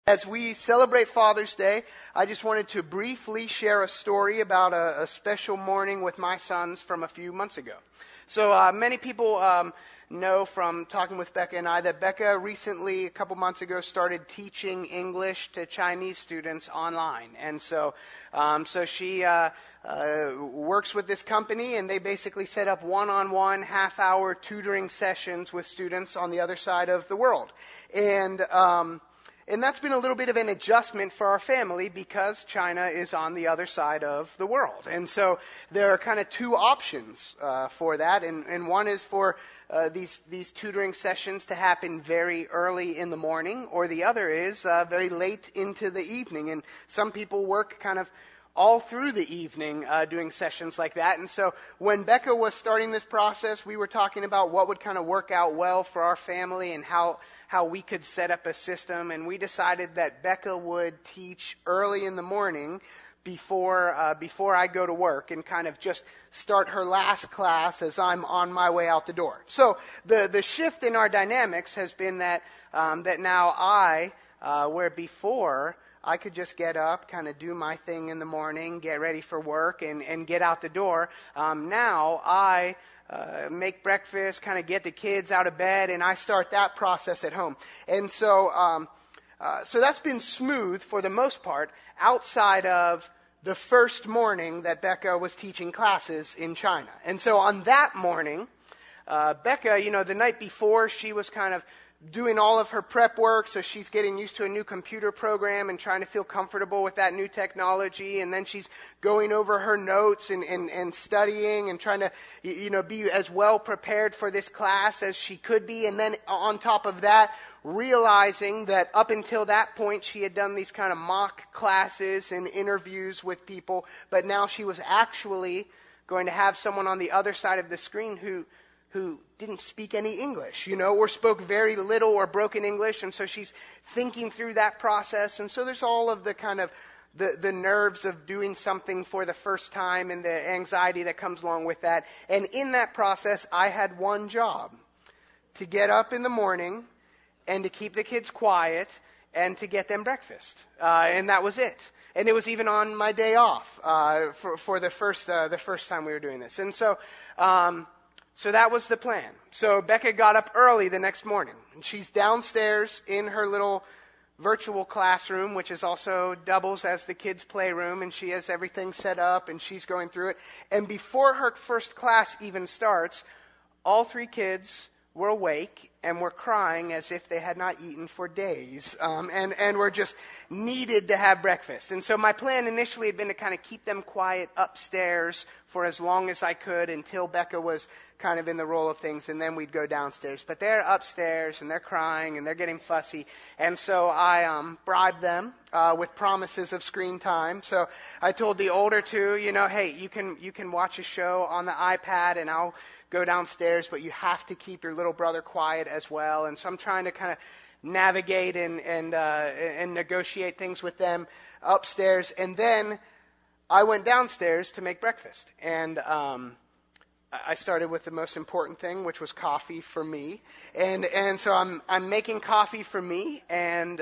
As we celebrate Father's Day, I just wanted to briefly share a story about a special morning with my sons from a few months ago. So many people know from talking with Becca and I that Becca recently, a couple months ago, started teaching English to Chinese students online. And so she works with this company, and they basically set up one-on-one, half-hour tutoring sessions with students on the other side of the world. And that's been a little bit of an adjustment for our family because China is on the other side of the world. And so there are kind of two options for that. And one is for these tutoring sessions to happen very early in the morning, or the other is very late into the evening. And some people work kind of all through the evening doing sessions like that. And so when Becca was starting this process, we were talking about what would kind of work out well for our family and how we could set up a system. And we decided that Becca would teach early in the morning before I go to work and kind of just start her last class as I'm on my way out the door. So the shift in our dynamics has been that now where before I could just get up, kind of do my thing in the morning, get ready for work, and get out the door. Now I make breakfast, kind of get the kids out of bed, and I start that process at home. And so that's been smooth for the most part, outside of the first morning that Becca was teaching classes in China. And so on that morning, Becca, the night before, she was kind of doing all of her prep work, so she's getting used to a new computer program and trying to feel comfortable with that new technology, and then she's going over her notes and studying and trying to be as well prepared for this class as she could be. And then on top of that, realizing that up until that point she had done these kind of mock classes and interviews with people, but now she was actually going to have someone on the other side of the screen who didn't speak any English, or spoke very little or broken English. And so she's thinking through that process. And so there's all of the kind of the nerves of doing something for the first time and the anxiety that comes along with that. And in that process, I had one job: to get up in the morning and to keep the kids quiet and to get them breakfast. And that was it. And it was even on my day off for the first time we were doing this. And so that was the plan. So Becca got up early the next morning. And she's downstairs in her little virtual classroom, which is also doubles as the kids' playroom. And she has everything set up, and she's going through it. And before her first class even starts, all three kids were awake and were crying as if they had not eaten for days, and were just needed to have breakfast. And so my plan initially had been to kind of keep them quiet upstairs for as long as I could until Becca was kind of in the role of things, and then we'd go downstairs. But they're upstairs, and they're crying, and they're getting fussy. And so I bribed them with promises of screen time. So I told the older two, hey, you can watch a show on the iPad, and I'll go downstairs, but you have to keep your little brother quiet as well. And so I'm trying to kind of navigate and negotiate things with them upstairs. And then I went downstairs to make breakfast. And I started with the most important thing, which was coffee for me. And so I'm making coffee for me. And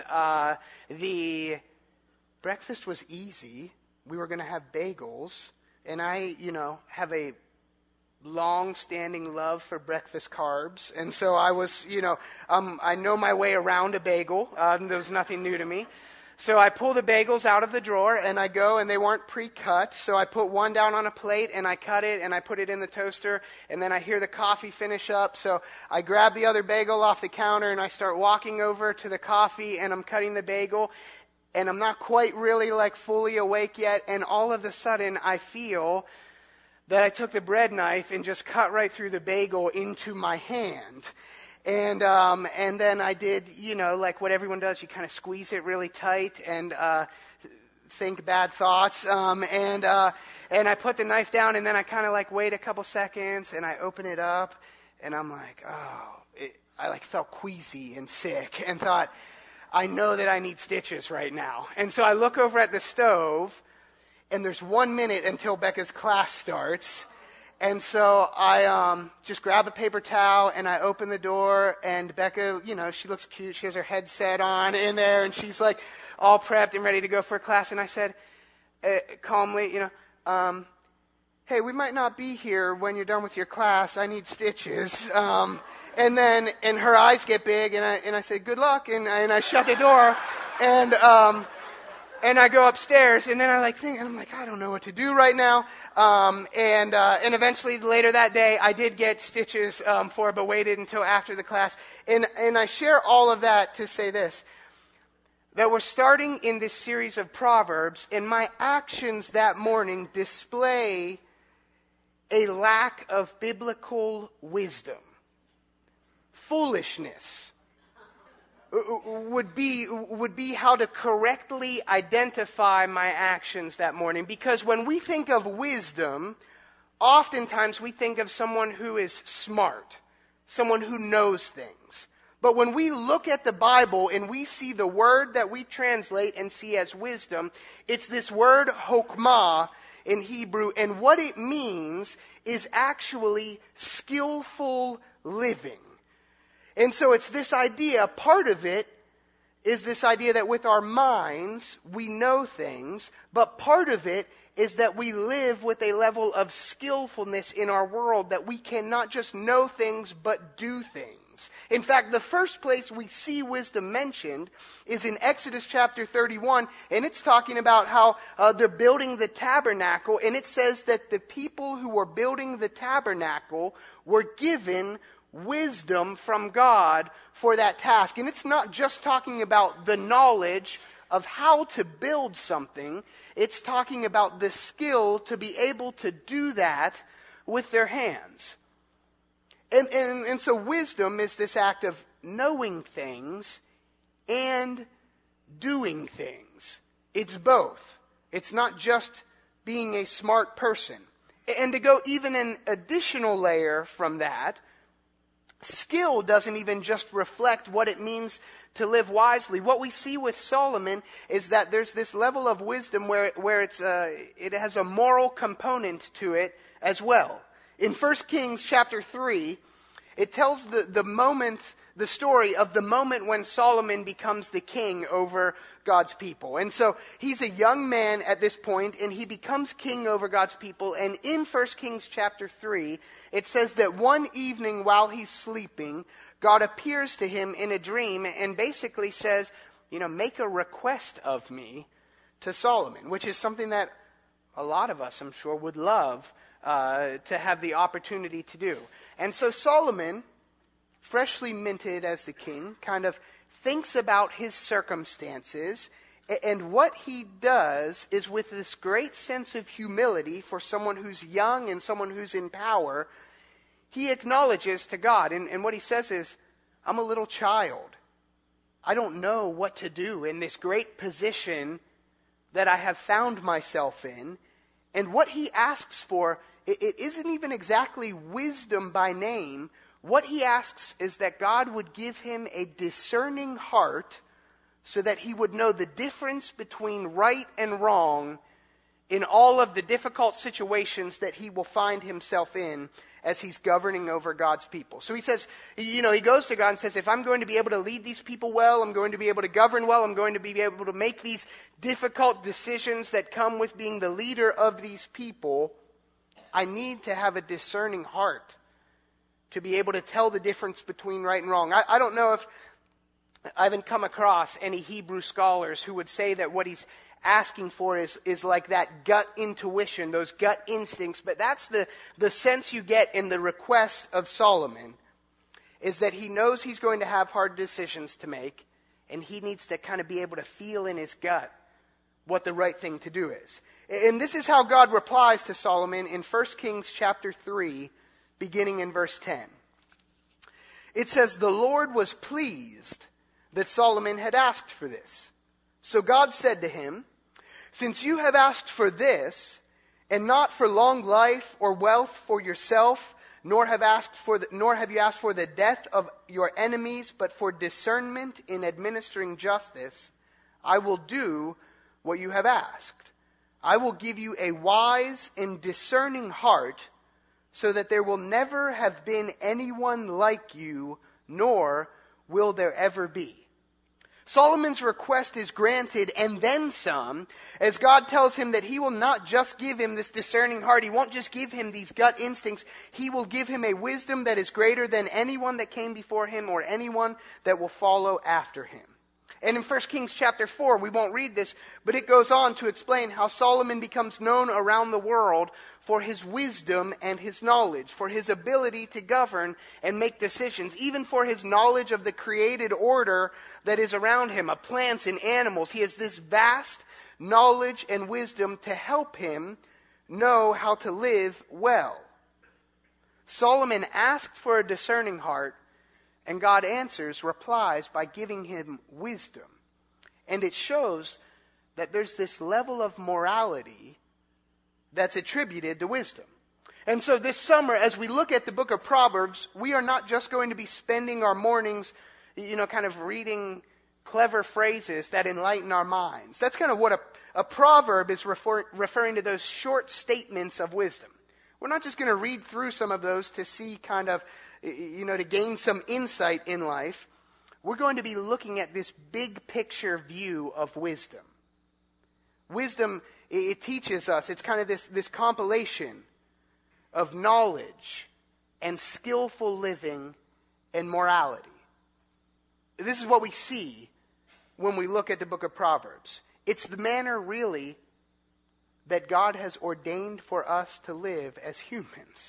the breakfast was easy. We were going to have bagels. And I, have a long-standing love for breakfast carbs. And so I was, I know my way around a bagel. There was nothing new to me. So I pull the bagels out of the drawer, and I go, and they weren't pre-cut. So I put one down on a plate, and I cut it, and I put it in the toaster, and then I hear the coffee finish up. So I grab the other bagel off the counter, and I start walking over to the coffee, and I'm cutting the bagel, and I'm not quite really fully awake yet. And all of a sudden, I feel that I took the bread knife and just cut right through the bagel into my hand. And then I did, what everyone does, you kind of squeeze it really tight and think bad thoughts. And I put the knife down, and then I kind of wait a couple seconds, and I open it up, and I'm like, I felt queasy and sick and thought, I know that I need stitches right now. And so I look over at the stove, and there's 1 minute until Becca's class starts. And so I just grab a paper towel and I open the door, and Becca, she looks cute. She has her headset on in there, and she's like all prepped and ready to go for class. And I said calmly, hey, we might not be here when you're done with your class. I need stitches. And her eyes get big, and I say, good luck, and I shut the door, and I go upstairs, and then I think, and I'm like, I don't know what to do right now. And eventually later that day, I did get stitches for her, but waited until after the class. And I share all of that to say this, that we're starting in this series of Proverbs, and my actions that morning display a lack of biblical wisdom. Foolishness would be how to correctly identify my actions that morning. Because when we think of wisdom, oftentimes we think of someone who is smart, someone who knows things. But when we look at the Bible and we see the word that we translate and see as wisdom, it's this word chokmah in Hebrew, and what it means is actually skillful living. And so it's this idea, part of it is this idea that with our minds we know things, but part of it is that we live with a level of skillfulness in our world, that we can not just know things but do things. In fact, the first place we see wisdom mentioned is in Exodus chapter 31, and it's talking about how they're building the tabernacle, and it says that the people who were building the tabernacle were given wisdom from God for that task. And it's not just talking about the knowledge of how to build something. It's talking about the skill to be able to do that with their hands. And so wisdom is this act of knowing things and doing things. It's both. It's not just being a smart person. And to go even an additional layer from that, skill doesn't even just reflect what it means to live wisely. What we see with Solomon is that there's this level of wisdom where it has a moral component to it as well. In 1 Kings chapter 3, it tells the story of the moment when Solomon becomes the king over God's people. And so he's a young man at this point, and he becomes king over God's people. And in 1 Kings chapter 3, it says that one evening while he's sleeping, God appears to him in a dream and basically says, make a request of me to Solomon, which is something that a lot of us, I'm sure, would love to have the opportunity to do. And so Solomon, freshly minted as the king, kind of thinks about his circumstances, and what he does is, with this great sense of humility for someone who's young and someone who's in power, he acknowledges to God, and what he says is, I'm a little child. I don't know what to do in this great position that I have found myself in. And what he asks for, it isn't even exactly wisdom by name. What he asks is that God would give him a discerning heart so that he would know the difference between right and wrong in all of the difficult situations that he will find himself in as he's governing over God's people. So he says, he goes to God and says, if I'm going to be able to lead these people well, I'm going to be able to govern well, I'm going to be able to make these difficult decisions that come with being the leader of these people, I need to have a discerning heart to be able to tell the difference between right and wrong. I don't know if I haven't come across any Hebrew scholars who would say that what he's asking for is like that gut intuition, those gut instincts. But that's the sense you get in the request of Solomon, is that he knows he's going to have hard decisions to make, and he needs to kind of be able to feel in his gut what the right thing to do is. And this is how God replies to Solomon in 1 Kings chapter 3, beginning in verse 10. It says, the Lord was pleased that Solomon had asked for this. So God said to him, since you have asked for this, and not for long life or wealth for yourself, nor have you asked for the death of your enemies, but for discernment in administering justice, I will do what you have asked. I will give you a wise and discerning heart, so that there will never have been anyone like you, nor will there ever be. Solomon's request is granted and then some, as God tells him that he will not just give him this discerning heart. He won't just give him these gut instincts. He will give him a wisdom that is greater than anyone that came before him or anyone that will follow after him. And in 1 Kings chapter 4, we won't read this, but it goes on to explain how Solomon becomes known around the world for his wisdom and his knowledge, for his ability to govern and make decisions, even for his knowledge of the created order that is around him, of plants and animals. He has this vast knowledge and wisdom to help him know how to live well. Solomon asked for a discerning heart, and God replies by giving him wisdom. And it shows that there's this level of morality that's attributed to wisdom. And so this summer, as we look at the book of Proverbs, we are not just going to be spending our mornings, kind of reading clever phrases that enlighten our minds. That's kind of what a proverb is referring to, those short statements of wisdom. We're not just going to read through some of those to see kind of, to gain some insight in life. We're going to be looking at this big picture view of wisdom. Wisdom, it teaches us, it's kind of this compilation of knowledge and skillful living and morality. This is what we see when we look at the book of Proverbs. It's the manner, really, that God has ordained for us to live as humans.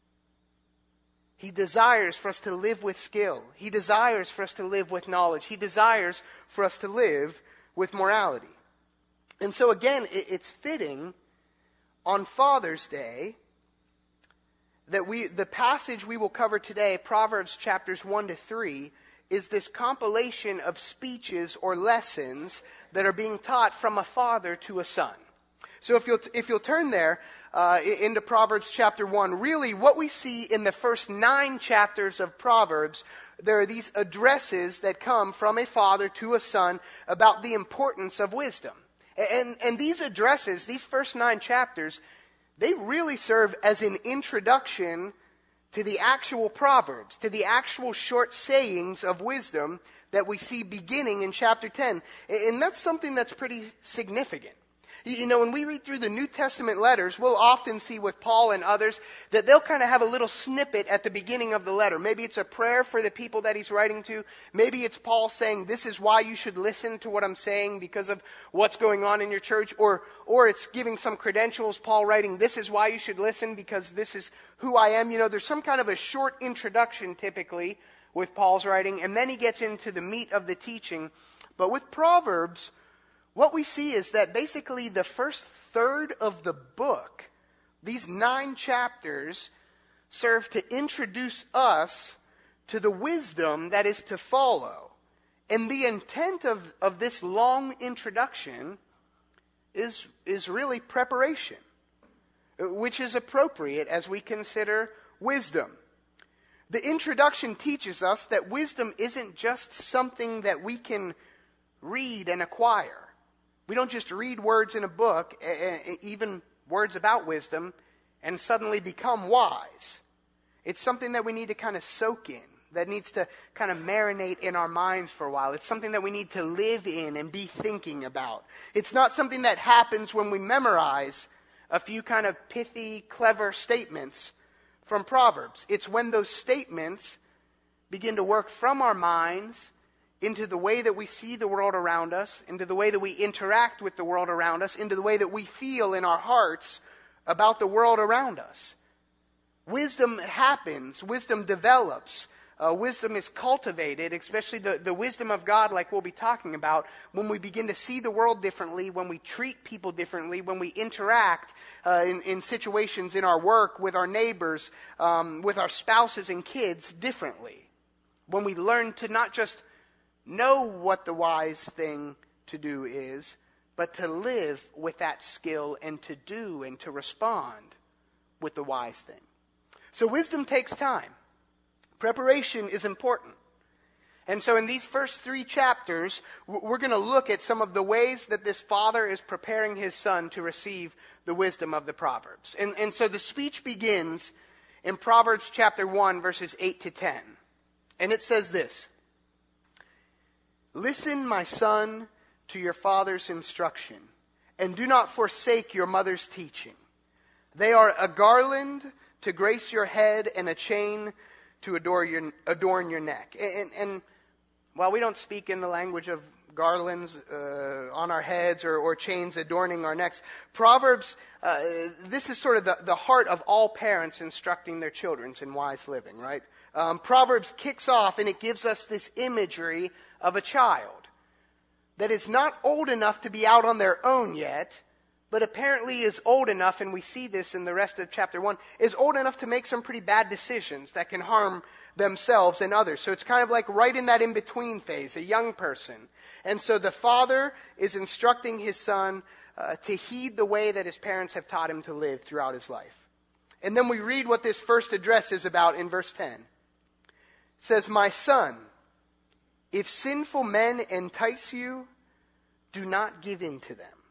He desires for us to live with skill. He desires for us to live with knowledge. He desires for us to live with morality. And so again, it's fitting on Father's Day that the passage we will cover today, Proverbs chapters 1 to 3, is this compilation of speeches or lessons that are being taught from a father to a son. So if you'll turn there into Proverbs chapter 1, really what we see in the first 9 chapters of Proverbs, there are these addresses that come from a father to a son about the importance of wisdom. And these addresses, these first 9 chapters, they really serve as an introduction to the actual Proverbs, to the actual short sayings of wisdom that we see beginning in chapter 10. And that's something that's pretty significant. When we read through the New Testament letters, we'll often see with Paul and others that they'll kind of have a little snippet at the beginning of the letter. Maybe it's a prayer for the people that he's writing to. Maybe it's Paul saying, this is why you should listen to what I'm saying because of what's going on in your church. Or it's giving some credentials, Paul writing, this is why you should listen because this is who I am. There's some kind of a short introduction typically with Paul's writing, and then he gets into the meat of the teaching. But with Proverbs, what we see is that basically the first third of the book, these 9 chapters, serve to introduce us to the wisdom that is to follow. And the intent of this long introduction is really preparation, which is appropriate as we consider wisdom. The introduction teaches us that wisdom isn't just something that we can read and acquire. We don't just read words in a book, even words about wisdom, and suddenly become wise. It's something that we need to kind of soak in, that needs to kind of marinate in our minds for a while. It's something that we need to live in and be thinking about. It's not something that happens when we memorize a few kind of pithy, clever statements from Proverbs. It's when those statements begin to work from our minds into the way that we see the world around us, into the way that we interact with the world around us, into the way that we feel in our hearts about the world around us. Wisdom happens, wisdom develops, wisdom is cultivated, especially the wisdom of God like we'll be talking about, when we begin to see the world differently, when we treat people differently, when we interact in situations in our work, with our neighbors, with our spouses and kids differently. When we learn to not just know what the wise thing to do is, but to live with that skill and to do and to respond with the wise thing. So wisdom takes time. Preparation is important. And so in these first 3 chapters, we're going to look at some of the ways that this father is preparing his son to receive the wisdom of the Proverbs. And so the speech begins in Proverbs chapter 1, verses 8 to 10. And it says this: "Listen, my son, to your father's instruction, and do not forsake your mother's teaching. They are a garland to grace your head and a chain to adorn your neck." And while we don't speak in the language of garlands on our heads or chains adorning our necks, Proverbs, this is sort of the heart of all parents instructing their children in wise living, right? Proverbs kicks off and it gives us this imagery of a child that is not old enough to be out on their own yet, but apparently is old enough, and we see this in the rest of chapter 1, is old enough to make some pretty bad decisions that can harm themselves and others. So it's kind of like right in that in-between phase, a young person. And so the father is instructing his son to heed the way that his parents have taught him to live throughout his life. And then we read what this first address is about in verse 10. It says, "My son, if sinful men entice you, do not give in to them."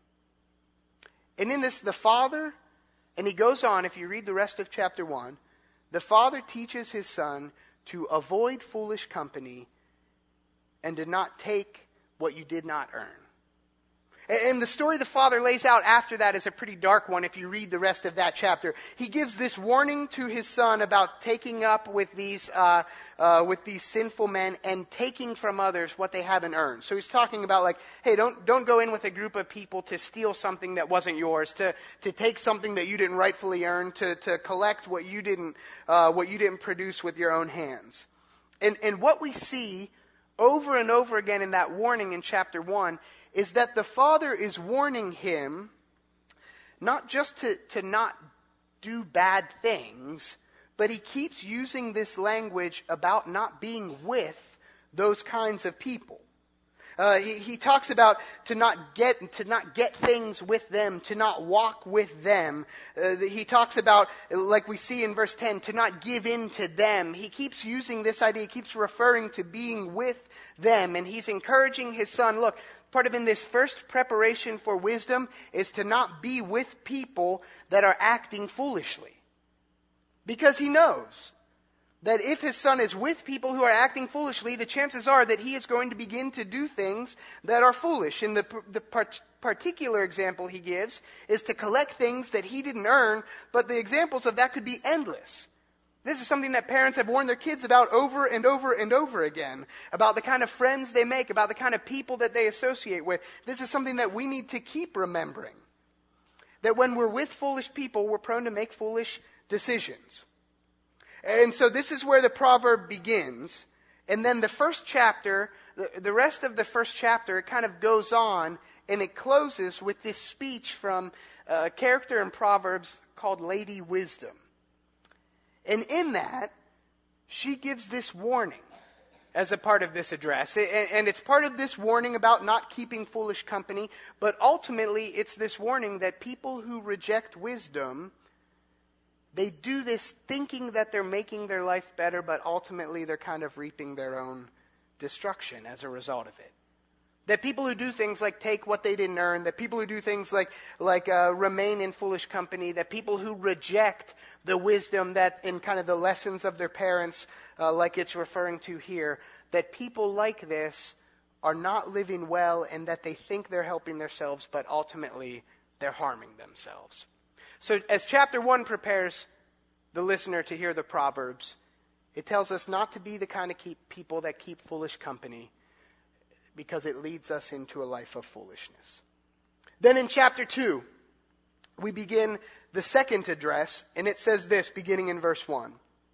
And in this, the father, and he goes on, if you read the rest of chapter 1, the father teaches his son to avoid foolish company and to not take what you did not earn. And the story the father lays out after that is a pretty dark one if you read the rest of that chapter. He gives this warning to his son about taking up with these sinful men and taking from others what they haven't earned. So he's talking about like, hey, don't go in with a group of people to steal something that wasn't yours, to take something that you didn't rightfully earn, to collect what you didn't produce with your own hands. And what we see over and over again in that warning in chapter 1 is that the father is warning him not just to not do bad things, but he keeps using this language about not being with those kinds of people. He talks about to not get things with them, to not walk with them. He talks about, like we see in verse 10, to not give in to them. He keeps using this idea, he keeps referring to being with them, and he's encouraging his son, look, part of in this first preparation for wisdom is to not be with people that are acting foolishly. Because he knows that if his son is with people who are acting foolishly, the chances are that he is going to begin to do things that are foolish. And the particular example he gives is to collect things that he didn't earn, but the examples of that could be endless. This is something that parents have warned their kids about over and over and over again, about the kind of friends they make, about the kind of people that they associate with. This is something that we need to keep remembering. That when we're with foolish people, we're prone to make foolish decisions. And so this is where the proverb begins. And then the first chapter, the rest of the first chapter, it kind of goes on and it closes with this speech from a character in Proverbs called Lady Wisdom. And in that, she gives this warning as a part of this address. And it's part of this warning about not keeping foolish company, but ultimately it's this warning that people who reject wisdom, they do this thinking that they're making their life better, but ultimately they're kind of reaping their own destruction as a result of it. That people who do things like take what they didn't earn, that people who do things like remain in foolish company, that people who reject the wisdom that in kind of the lessons of their parents, like it's referring to here, that people like this are not living well and that they think they're helping themselves, but ultimately they're harming themselves. So as chapter 1 prepares the listener to hear the Proverbs, it tells us not to be the kind of people that keep foolish company, because it leads us into a life of foolishness. Then in chapter 2, we begin the second address, and it says this, beginning in verse 1.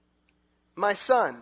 "My son,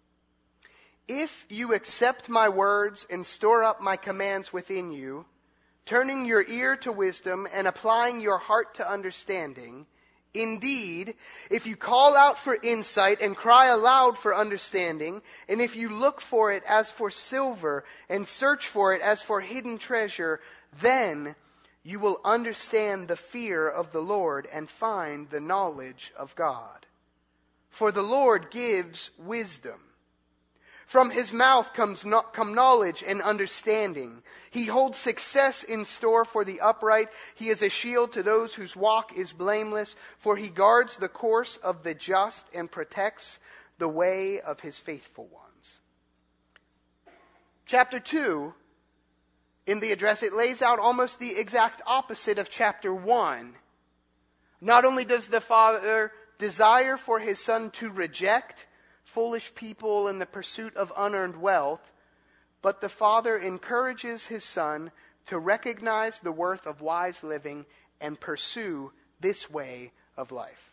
if you accept my words and store up my commands within you, turning your ear to wisdom and applying your heart to understanding, indeed, if you call out for insight and cry aloud for understanding, and if you look for it as for silver and search for it as for hidden treasure, then you will understand the fear of the Lord and find the knowledge of God. For the Lord gives wisdom. From his mouth come knowledge and understanding. He holds success in store for the upright. He is a shield to those whose walk is blameless, for he guards the course of the just and protects the way of his faithful ones. Chapter 2, in the address, it lays out almost the exact opposite of chapter 1. Not only does the Father desire for his Son to reject foolish people in the pursuit of unearned wealth, but the Father encourages his Son to recognize the worth of wise living and pursue this way of life.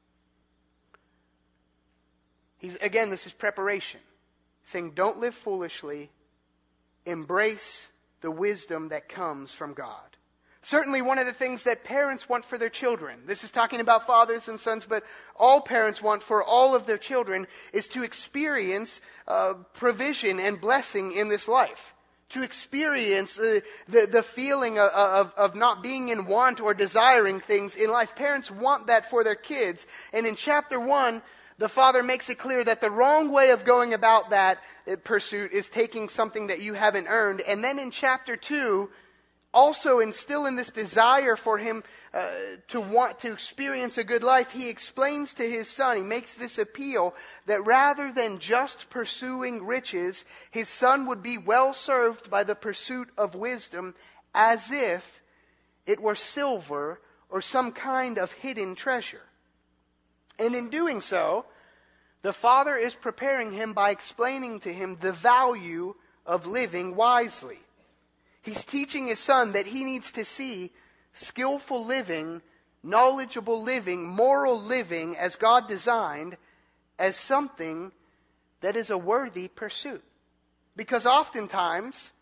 This is preparation. Saying, don't live foolishly. Embrace the wisdom that comes from God. Certainly one of the things that parents want for their children, this is talking about fathers and sons, but all parents want for all of their children, is to experience provision and blessing in this life. To experience the feeling of not being in want or desiring things in life. Parents want that for their kids. And in chapter 1, the Father makes it clear that the wrong way of going about that pursuit is taking something that you haven't earned. And then in chapter 2, also instilling this desire for him to want to experience a good life, he explains to his Son, he makes this appeal that rather than just pursuing riches, his Son would be well served by the pursuit of wisdom, as if it were silver or some kind of hidden treasure. And in doing so, the Father is preparing him by explaining to him the value of living wisely. He's teaching his Son that he needs to see skillful living, knowledgeable living, moral living as God designed as something that is a worthy pursuit. Because oftentimes,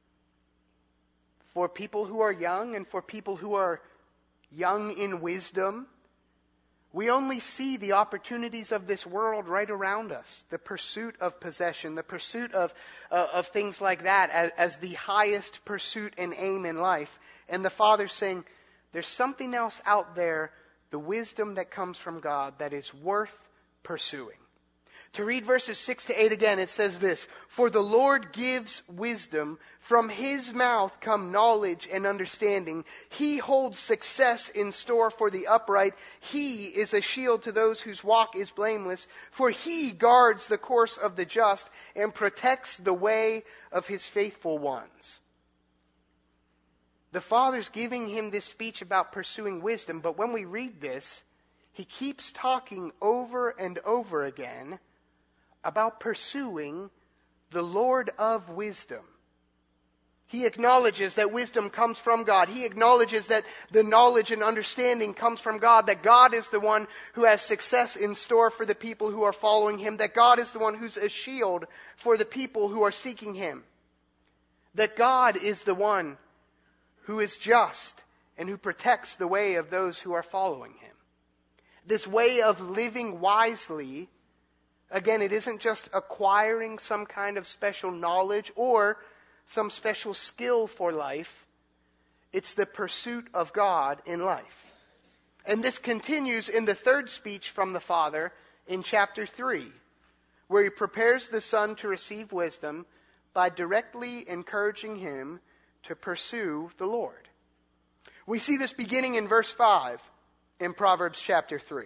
for people who are young and for people who are young in wisdom, we only see the opportunities of this world right around us. The pursuit of possession, the pursuit of things like that as the highest pursuit and aim in life. And the Father's saying, there's something else out there, the wisdom that comes from God, that is worth pursuing. To read verses 6 to 8 again, it says this: For the Lord gives wisdom, from his mouth come knowledge and understanding. He holds success in store for the upright. He is a shield to those whose walk is blameless, for he guards the course of the just and protects the way of his faithful ones. The Father's giving him this speech about pursuing wisdom, but when we read this, he keeps talking over and over again about pursuing the Lord of wisdom. He acknowledges that wisdom comes from God. He acknowledges that the knowledge and understanding comes from God, that God is the one who has success in store for the people who are following him, that God is the one who's a shield for the people who are seeking him, that God is the one who is just and who protects the way of those who are following him. This way of living wisely, again, it isn't just acquiring some kind of special knowledge or some special skill for life. It's the pursuit of God in life. And this continues in the third speech from the Father in chapter 3, where he prepares the Son to receive wisdom by directly encouraging him to pursue the Lord. We see this beginning in verse 5 in Proverbs chapter 3.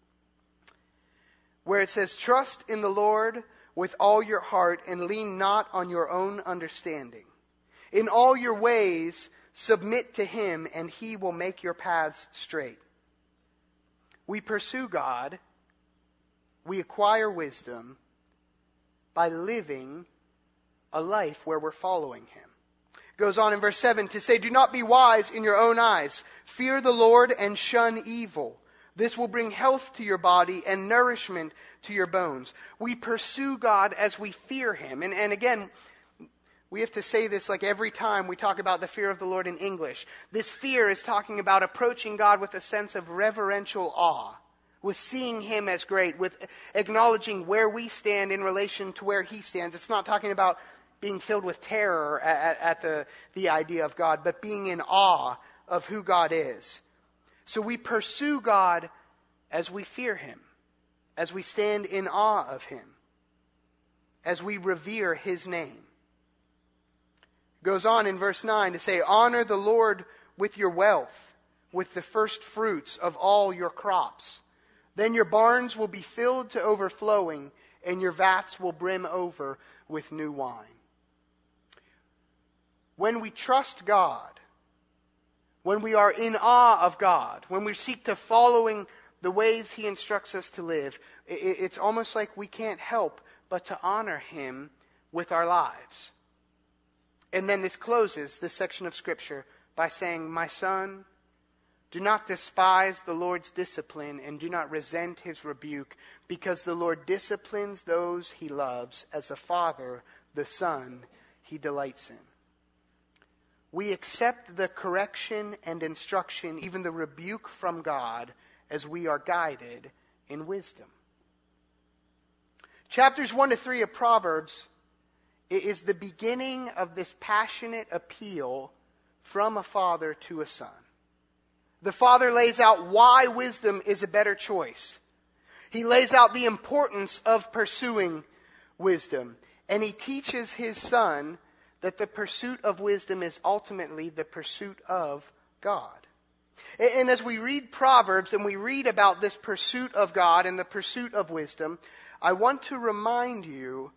Where it says, Trust in the Lord with all your heart and lean not on your own understanding. In all your ways submit to him and he will make your paths straight. We pursue God, we acquire wisdom by living a life where we're following him. It goes on in verse 7 to say, Do not be wise in your own eyes. Fear the Lord and shun evil. This will bring health to your body and nourishment to your bones. We pursue God as we fear him. And again, we have to say this like every time we talk about the fear of the Lord in English. This fear is talking about approaching God with a sense of reverential awe, with seeing him as great, with acknowledging where we stand in relation to where he stands. It's not talking about being filled with terror at the idea of God, but being in awe of who God is. So we pursue God as we fear him, as we stand in awe of him. as we revere his name. It goes on in verse 9 to say, honor the Lord with your wealth, with the first fruits of all your crops. Then your barns will be filled to overflowing, and your vats will brim over with new wine. When we trust God, when we are in awe of God, when we seek to following the ways he instructs us to live, it's almost like we can't help but to honor him with our lives. And then this closes this section of Scripture by saying, my son, do not despise the Lord's discipline and do not resent his rebuke, because the Lord disciplines those he loves, as a father the son he delights in. We accept the correction and instruction, even the rebuke from God, as we are guided in wisdom. Chapters 1 to 3 of Proverbs is the beginning of this passionate appeal from a father to a son. The father lays out why wisdom is a better choice. He lays out the importance of pursuing wisdom. And he teaches his son that the pursuit of wisdom is ultimately the pursuit of God. And as we read Proverbs and we read about this pursuit of God and the pursuit of wisdom, I want to remind you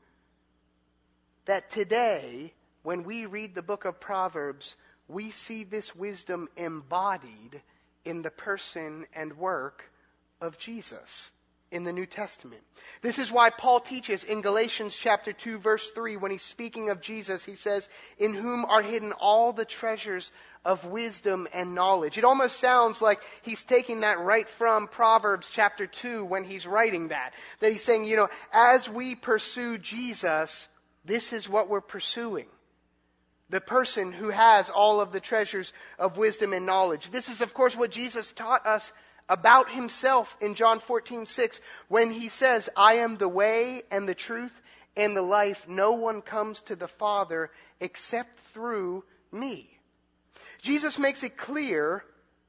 that today, when we read the book of Proverbs, we see this wisdom embodied in the person and work of Jesus in the New Testament. This is why Paul teaches in Galatians chapter 2, verse 3, when he's speaking of Jesus, he says, in whom are hidden all the treasures of wisdom and knowledge. It almost sounds like he's taking that right from Proverbs chapter 2 when he's writing that. That he's saying, as we pursue Jesus, this is what we're pursuing. The person who has all of the treasures of wisdom and knowledge. This is, of course, what Jesus taught us about himself in John 14:6, when he says, I am the way and the truth and the life. No one comes to the Father except through me. Jesus makes it clear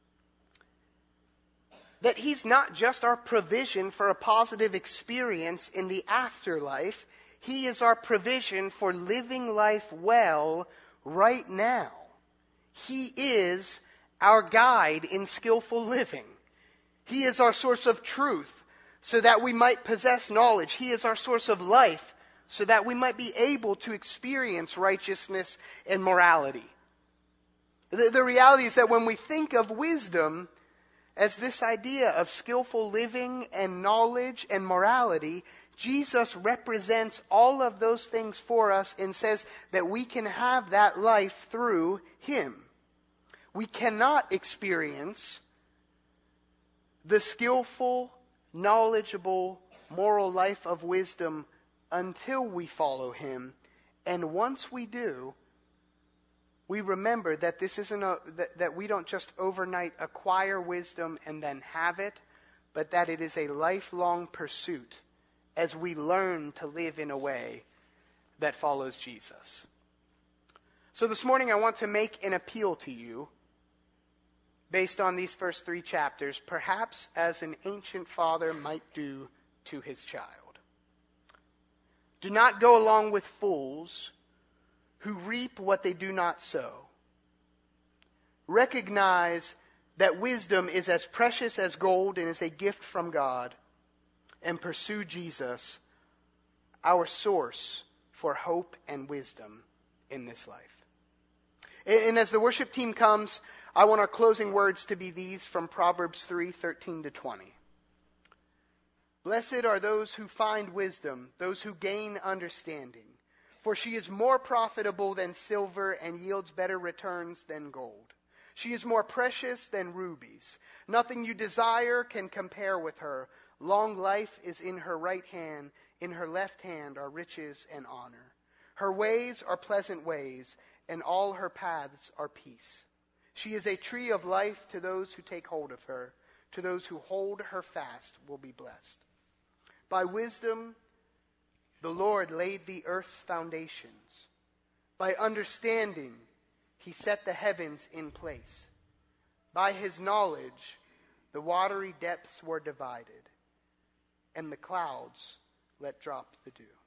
that he's not just our provision for a positive experience in the afterlife. He is our provision for living life well right now. He is our guide in skillful living. He is our source of truth so that we might possess knowledge. He is our source of life so that we might be able to experience righteousness and morality. The reality is that when we think of wisdom as this idea of skillful living and knowledge and morality, Jesus represents all of those things for us and says that we can have that life through him. We cannot experience the skillful, knowledgeable, moral life of wisdom until we follow him. And once we do, we remember that this isn't that we don't just overnight acquire wisdom and then have it, but that it is a lifelong pursuit as we learn to live in a way that follows Jesus. So this morning I want to make an appeal to you based on these first 3 chapters, perhaps as an ancient father might do to his child. Do not go along with fools who reap what they do not sow. Recognize that wisdom is as precious as gold and is a gift from God, and pursue Jesus, our source for hope and wisdom in this life. And as the worship team comes, I want our closing words to be these from Proverbs 3:13-20. Blessed are those who find wisdom, those who gain understanding. For she is more profitable than silver and yields better returns than gold. She is more precious than rubies. Nothing you desire can compare with her. Long life is in her right hand. In her left hand are riches and honor. Her ways are pleasant ways, and all her paths are peace. She is a tree of life to those who take hold of her. To those who hold her fast will be blessed. By wisdom, the Lord laid the earth's foundations. By understanding, he set the heavens in place. By his knowledge, the watery depths were divided, and the clouds let drop the dew.